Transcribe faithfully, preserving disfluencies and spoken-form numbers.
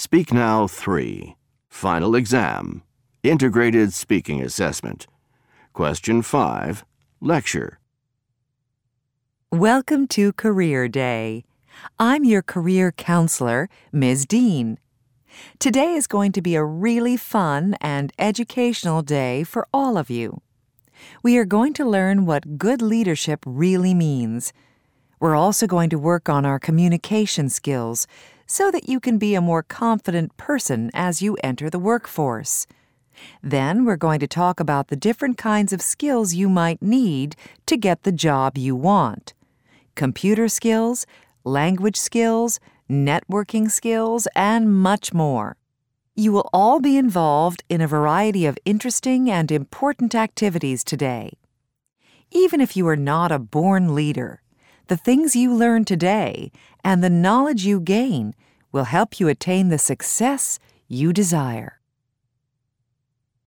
Speak Now three. Final exam. Integrated speaking assessment. Question five. Lecture. Welcome to Career Day. I'm your career counselor, Miz Dean. Today is going to be a really fun and educational day for all of you. We are going to learn what good leadership really means. We're also going to work on our communication skills so that you can be a more confident person as you enter the workforce. Then we're going to talk about the different kinds of skills you might need to get the job you want. Computer skills, language skills, networking skills, and much more. You will all be involved in a variety of interesting and important activities today. Even if you are not a born leader, the things you learn today and the knowledge you gain will help you attain the success you desire.